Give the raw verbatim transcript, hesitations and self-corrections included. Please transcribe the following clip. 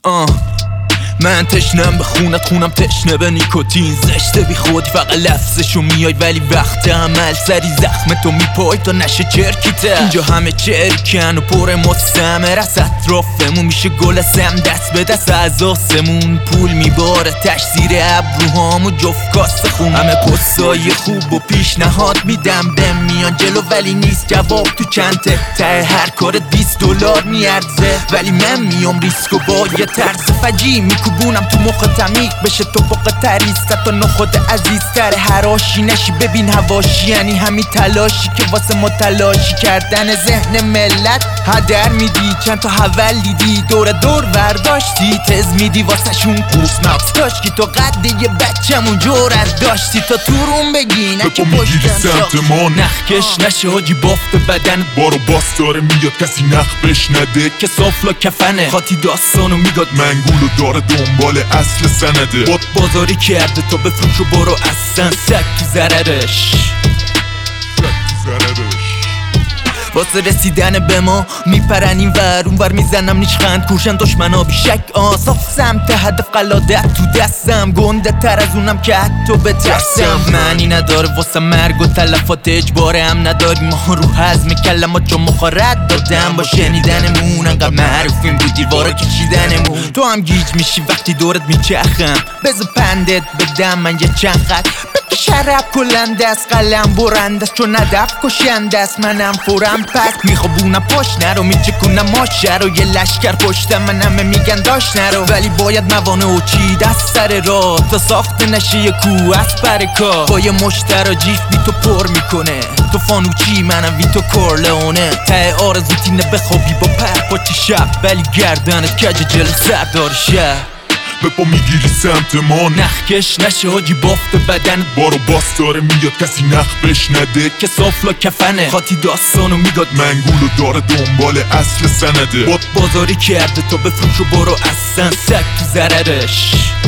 آه من تشنم به خونت، خونم تشنه به نیکوتین. زشته بی خود فقط لفظشو میای، ولی وقت عمل سری زخم تو میپای تا نشه چرکیته. اینجا همه چرکن و پر مستمر از اطرافمون، میشه گل سم دست به دست از آسمون. پول میباره تش زیر ابروهامو جفت کاسه خون. همه پستای خوب و پیشنهاد میدم بهم میان جلو، ولی نیست جواب تو چنته. ته هر کارت بیست دلار میارزه، ولی من میام ریسک و با یه طرز فجی میکوبونم تو مخ تمیق بشه تو فوق تریست تا نخود عزیزتر هراشی نشی. ببین هواشی یعنی همین تلاشی که واسه ما تلاشی کردن ذهن ملت هدر میدی. چند تا حول دیدی دور دور برداشتی، تز میدی واسه شون قوس مغز داشت که تو قد یه بچمون جورت داشتی تا تو روم بگی نه که پشتم سمت ما نخکش نشه حاجی بافت بدن بارو باس داره میاد کسی نخ بش نده که صافلا کفنه. خاطی داستانو میداد منگولو داره دنبال اصل سنده. باد بازاری کرده تا بفروش و برو اصلا سک تو ضررش. واسه رسیدن به ما میپرن این ور اون ور، میزنم نیشخند کوشن دشمنا بیشک. آصاف سمت هدف قلادت تو دستم، گنده تر از اونم که حتی بترسم. معنی نداره واسه مرگ و تلفات اجباره هم نداری. ما رو هضم کلمات چون مخارد دادم با شنیدنمون انقدر معروفیم بود دیوارا کشیدنمون. تو هم گیج میشی وقتی دورت میچخم، بذار پندت بدم من یه چند خط شرب کلنده است قلم برنده است چون هدف کشنده است. منم فورم پس میخوابونم پشت نرو، میچکونم ماشه رو یه لشکر پشتم من همه میگن داشت نرو، ولی باید موانع و چی دست سر راه تا ساخته نشه یه کوه از پر کار. با یه مشترا جیف بی تو پر میکنه تو فانوچی منم وی تو کورلئونه. ته آرزو تینه بخوابی با پر پاچی شب، ولی گردنت کج جل سردار شهر. به پا میگیری سمت ما نخکش نشه حاجی بافت بدن بارو باس داره میاد کسی نخ بش نده که صافلا کفنه. خاطی داستانو میداد منگولو داره دنبال اصل سنده. باد بازاری کرده تا بفروش و برو اصلا سک تو ضررش.